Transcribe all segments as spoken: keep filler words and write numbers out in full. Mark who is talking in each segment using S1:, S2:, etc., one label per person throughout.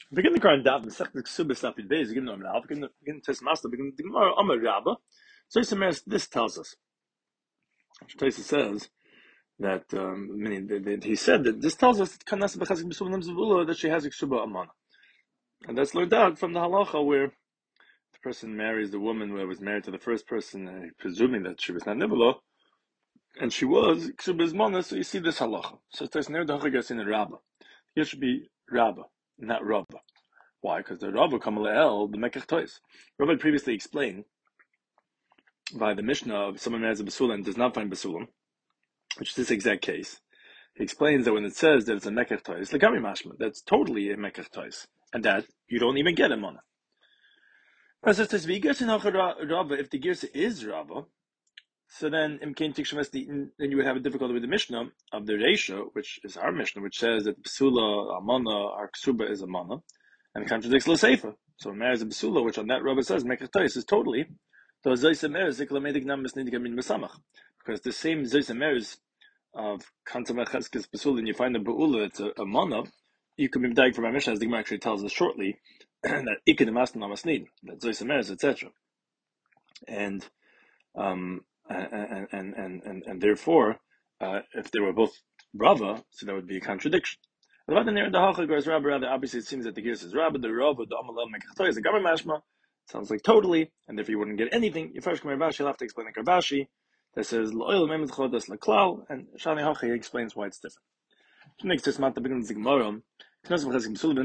S1: Begin the Quran Dav, Masech the Ksubas Lapid Beis, begin the Amrav, begin the begin Tes Master, begin the Gemara Amar Rabba. So this tells us. Taisa says that um, meaning that, that he said that this tells us that Kanas B'Chazik B'Suv Nam Zavula that she has a Ksuba Amana, and that's learned out from the halacha where the person marries the woman who was married to the first person, uh, presuming that she was not Nivula, and she was Ksuba Amana. So you see this halacha. So there's no dachagas in the Rabba. Here should be Rabba, not Rabba. Why? Because the Rabba Kamalel the Mekach Tois. Rabba previously explained by the Mishnah of someone marries a Basulam and does not find Basulam, which is this exact case. He explains that when it says that it's a Mekach Tois, Legami Mashma, that's totally a Mekach Tois, and that you don't even get a Mana. As it says, if the Girsa is Rabba, so then then you would have a difficulty with the Mishnah of the Reisha, which is our Mishnah, which says that Basula, Amana, our Ksuba is a Mana, and it contradicts L'Seifa. So when marries a Basula, which on that Rabba says Mekach Tois is totally, because the same Zoysameres of Kantamacheskes Basul, and you find the Ba'ula, it's a, a mana, you can be dying from our Mishnah, as the Gemara actually tells us shortly, that Ikin Masna Namasnid, that Zoysameres, et cetera. And um and and and and, and therefore, uh, if they were both Rava, so that would be a contradiction. But then there the Halacha goes Rabba, rather obviously it seems that the Gears is Rabba, the Rava, the Amalel Mekachtoy is a Gamma Mashma. Sounds like totally, and if you wouldn't get anything, you first come Ravashi, you'll have to explain the Karbashi that says L'oil Memid Chodas L'Klal, and Shani Hachi explains why it's different. Next, this month, the beginning of the Gemara. This was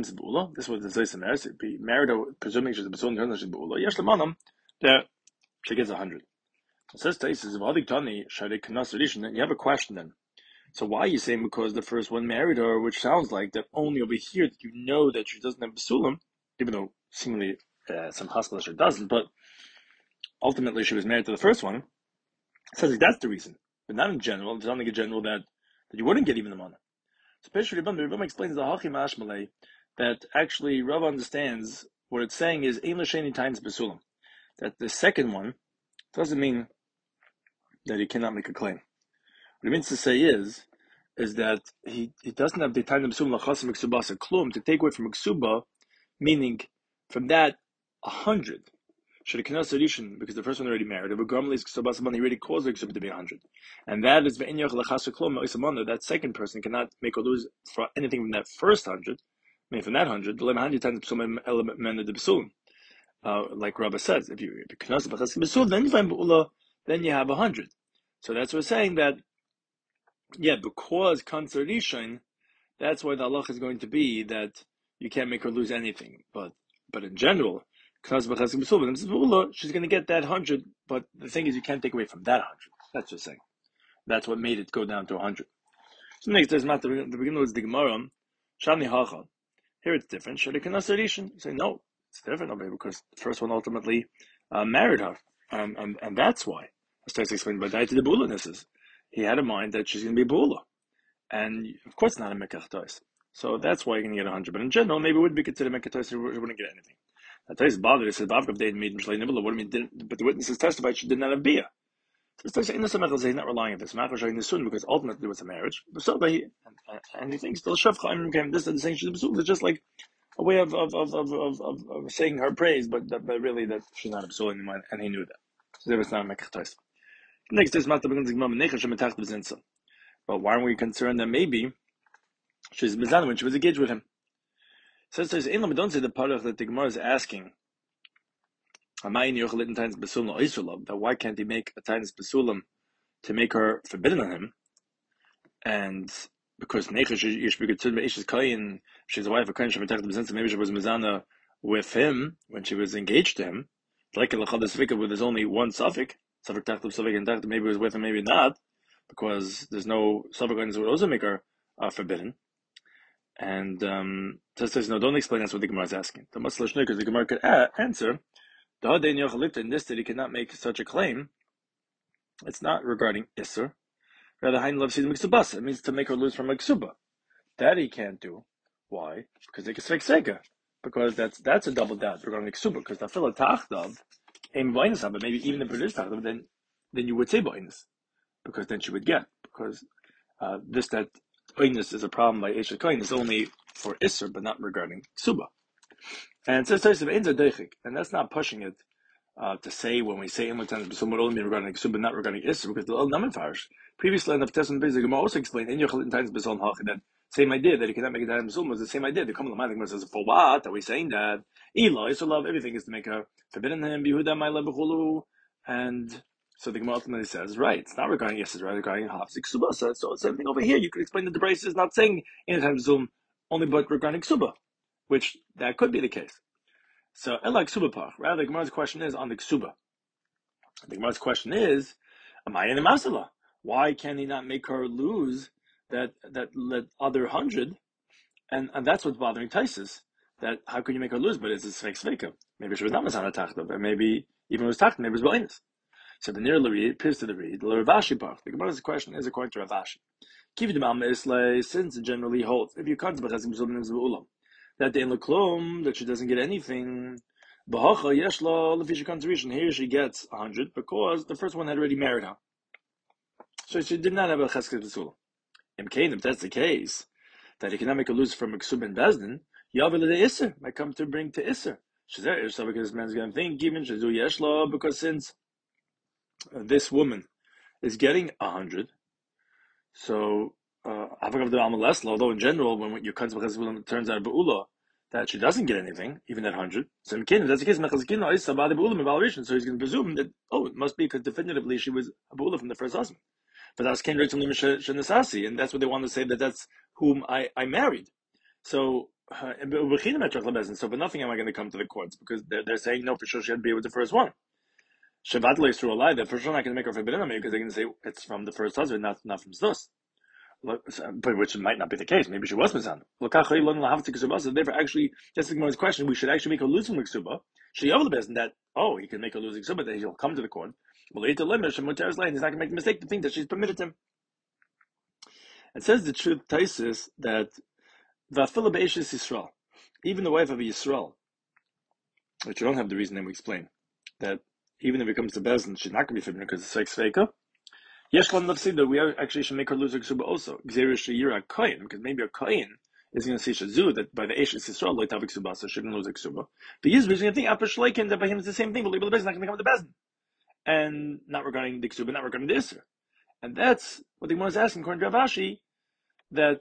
S1: the Zaysameres. If be married, presuming she's a Besul, and she's Beula. Yesh Lamanam, there she gets a hundred. It says Taisis of Adik Tani Shadik Kanas Rishon. Then you have a question then. So why are you saying because the first one married her, which sounds like that only over here that you know that she doesn't have Besulim, even though seemingly uh, some hospital she doesn't, but ultimately she was married to the first one. It says like that's the reason, but not in general. It's not like a general that, that you wouldn't get even the money. So Pesha Rebbe, Rebbe explains the Hachim Ashmalei that actually Rav understands what it's saying is Ein L'Sheni times Besulim. That the second one doesn't mean that he cannot make a claim. What it means to say is, is that he, he doesn't have the time of Besulim Lachasim Miksubasa Klum to take away from Miksuba, meaning from that a hundred. Should have Rishon, because the first one already married. If a Gamli is Ksubasa, he already caused the Ksubah to be a hundred. And that is Ve'enyach Lachasu Klum Oisamana, that second person cannot make or lose for anything from that first hundred. I mean, from that hundred, the hundred times Psulim element men of the Besulim. Uh, like Rabbi says, if you if you Knas B'Chas Besul, then you find Be'ula, then you have a hundred. So that's what we're saying that, yeah, because Kanser Rishon, that's why the halach is going to be that you can't make her lose anything. But but in general, she's going to get that hundred. But the thing is, you can't take away from that hundred. That's just saying. That's what made it go down to a hundred. So next, there's not the beginning was the Gemara. Shani Hacha. Here it's different. Shadi Kanasarishan. Say no, it's different, okay, because the first one ultimately uh, married her, um, and and that's why. As Tais explained by Daiti the Bulanesses, he had in mind that she's going to be Bula. And of course, not a Mekach Tois. So that's why you're going to get one hundred. But in general, maybe it would be considered Mekach Tois, you wouldn't get anything. Now, Tois bothered. It says, Bavkav Dei made Mishlei Nibla. What do you mean? But the witnesses testified she did not have Bia. So Tois he's not relying on this. Machar showing this soon because ultimately it was a marriage. So he, and, and he thinks, still Shafcha, I came this and saying she's Besul. It's just like a way of of, of, of, of, of, of saying her praise, but, but really that she's not a Besul anymore, and he knew that. So there was not a Mekach Tois. Next is Mata begins Gemara Necha Shemetach B'Zinsa. But why aren't we concerned that maybe she's Mizana when she was engaged with him? So it says, don't say the parach that the Gemara is asking, that why can't he make a tainis besulam to make her forbidden on him? And because Necha, you should be considered Isha's Kayin, she's a wife of Kayin, maybe she was Mizana with him when she was engaged to him. Like a Lachad where there's only one suffix, suffix Tachtab, suffix and Tachtab, maybe it was with him, maybe not, because there's no suffix that would also make her uh, forbidden. And um, just says, no, don't explain that's what the Gemara is asking. The Masla Shnei, because the Gemara could a- answer, in this that he cannot make such a claim, it's not regarding Isser. Rather, Hain loves Sidim Miksubasa. It means to make her lose from Miksuba. That he can't do. Why? Because they can speak Sega. Because that's that's a double doubt regarding Miksuba. Because the Filah Tachdav, Aim Bainas, but maybe even if it is Tachdav, then, then you would say Bainas. Because then she would get. Because uh, this, that Oinus is a problem by Eshet Koin is only for Isser, but not regarding Ksuba. And it says Tosef Ein Zadeichik, and that's not pushing it uh, to say when we say Imla Tanis B'Sum only regarding Ksub, not regarding Isser, because the old Naman Farish. Previously, in the Tesson Bez, the Gemara also explained in Yochel Tanis B'Sum Hach that same idea that you cannot make a Tanis B'Sum was the same idea. The Kamal Maalik says, for what are we saying that? Eli, so love everything is to make a forbidden him, Behuda Ma'ila B'Chulu, and so the Gemara ultimately says, right, it's not regarding Isser, it's right regarding Hafs Ksuba. So it's the same thing over here. You could explain that the Brace is not saying in Tanis B'Sum only but regarding Ksuba, which that could be the case. So, Ela Ksuba Pach. Rather, the Gemara's question is on the Ksuba. The Gemara's question is, am I in a Masala? Why can he not make her lose that that, that other hundred? And and that's what's bothering Taisus. That how can you make her lose? But it's a Sveik Sveika. Maybe she was not Masana Tachta, but maybe even it was Tachta, maybe it was Ba'inus. So the near Lari appears to the read, the Ravashi Pach. The Gemara's question is according to Ravashi. Kividim Am Islay, since it generally holds, if you can't that they look that she doesn't get anything. Here she gets a hundred because the first one had already married her, so she did not have a chesed b'sula. If that's the case, that he cannot make a lose from a ksub and bezdin, yavel the iser might come to bring to iser. She's there, so because this man's going to think even shezu yeshla, because since this woman is getting a hundred, so. Uh, although in general, when your kanz b'chesed turns out beula, that she doesn't get anything, even at hundred. So if that's the case, so he's going to presume that oh, it must be because definitively she was a beula from the first husband. But that's ken shenasasi, and that's what they want to say that that's whom I, I married. So uh, so for nothing am I going to come to the courts because they're, they're saying no, for sure she had to be with the first one. Shabbat leis through a lie that for sure not going to make her forbidden because they're going to say it's from the first husband, not not from Zdus. But which might not be the case. Maybe she was mizan. Therefore, actually, that's the Gemara's question. We should actually make a losing miksuba. She over the best that oh, he can make a losing miksuba that he'll come to the court. Well, later limit he's not going to make the mistake to think that she's permitted him. It says the truth Taisis that va'afila be'eshes Yisrael, even the wife of a Yisrael, which you don't have the reason that we explain that even if it comes to Bezdin, she's not going to be forbidden because it's like sveika. Yes, that we actually should make her lose her ksuba also. Because maybe a kohen is going to say shazu that by the Eshes Yisrael like have ksuba, so she shouldn't lose her ksuba. But he's going to think upper shleikin that by him it's the same thing. But the bezin not going to become the bezin, and not regarding the ksuba, not regarding the iser. And that's what the Gemara is asking according to Ravashi, that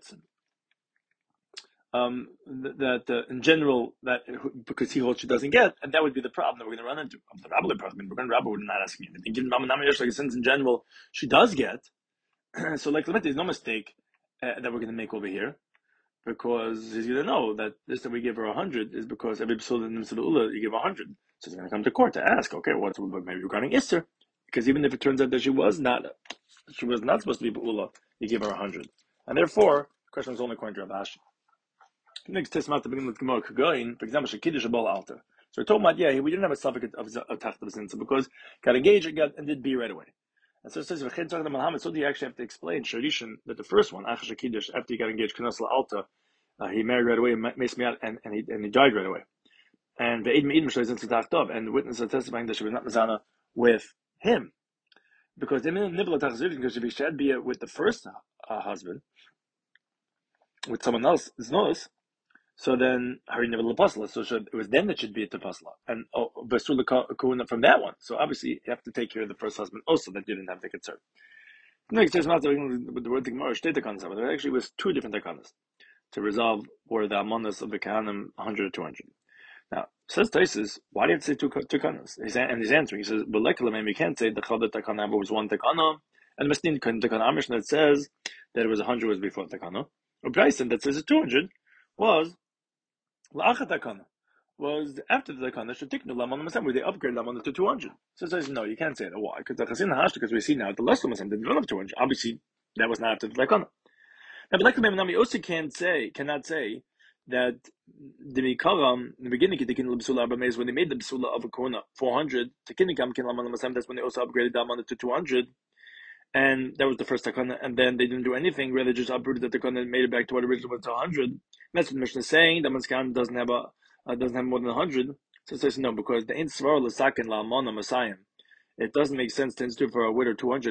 S1: um that uh, in general that because he holds she doesn't get, and that would be the problem that we're going to run into. The rabbi problem, we're going to rabbi would not ask me anything. Given like since in general she does get, so like there's no mistake uh, that we're going to make over here, because he's going to know that this that we give her a hundred is because every psul in the ula you give a hundred, so he's going to come to court to ask, okay, what's maybe regarding Isser, because even if it turns out that she was not she was not supposed to be ula, you give her a hundred, and therefore the question is only according to Ravashi. Next test at the beginning of the Gemara Kagoin, for example, Shekidish Abal Alter. So we're talking about, yeah, we didn't have a suffix of Tacht of Sinsa because got engaged and got and did be right away. And so it says, so do you actually have to explain Sharishan that the first one, Ach Shekidish, after he got engaged, Kanas La Alta, uh, he married right away and maced me out and, and he and he died right away. And the Eid Me'id Mishla is into Tacht of, and the witnesses are testifying that she was not Mazana with him. Because they didn't nibble because if she had be with the first uh, husband, with someone else, it's notice. So then, Hari never lapasla. So should, it was then that should be a tapasla, and oh, basula kahuna from that one. So obviously, you have to take care of the first husband also that you didn't have the concern. Next, there's not with the word Gemara state the concept. There actually was two different takanas to resolve were the amonas of the kahanim one hundred or two hundred. Now says Taisus, why do you have to say two two kahanas? He's and he's answering. He says, but likely you can't say the chada takana was one takana, and Mastin takana Amish that says that it was a hundred was before takana. Or Bryson that says it's two hundred was. La'achat takana was after the takana shetiknu lamon masem where they upgrade lamon to two hundred. So it says no, you can't say that. Why? Because the chasin hash because we see now the last masem didn't run up two hundred. Obviously, that was not after the takana. Now, but like the Nami also can't say, cannot say that the mikaram in the beginning kitikin l'bsula arba meis when they made the bsula of a koruna four hundred tikinikam kin lamon masem. That's when they also upgraded lamon to two hundred. And that was the first takana, and then they didn't do anything. Rather, just uprooted the takana and made it back to what originally was to one hundred. And that's what the Mishnah is saying. The Manskan doesn't have a uh, doesn't have more than one hundred. So it says no, because the ain't svar l'sakin la'amona masayim. It doesn't make sense to institute for a widow two hundred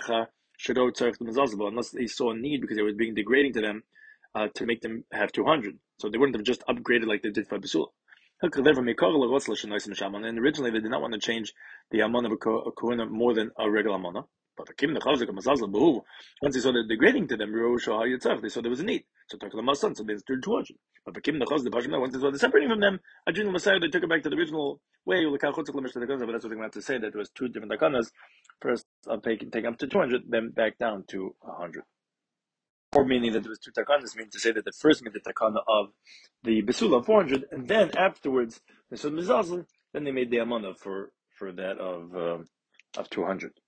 S1: unless they saw a need because it was being degrading to them uh, to make them have two hundred. So they wouldn't have just upgraded like they did for Basula. And originally they did not want to change the amana of a kohuna more than a regular amana. But once they saw the degrading to them, they saw there was a need. So talk to the son, so they turned two hundred. But once they saw the separating from them, Ajun Messiah, they took it back to the original way. But that's what they're going to have to say, that there was two different takanas. First, I'll take, take up to two hundred, then back down to one hundred. Or meaning that there was two takanas, meaning to say that the first made the takana of the besula of four hundred, and then afterwards, the mizazal, then they made the amana for, for that of, um, of two hundred.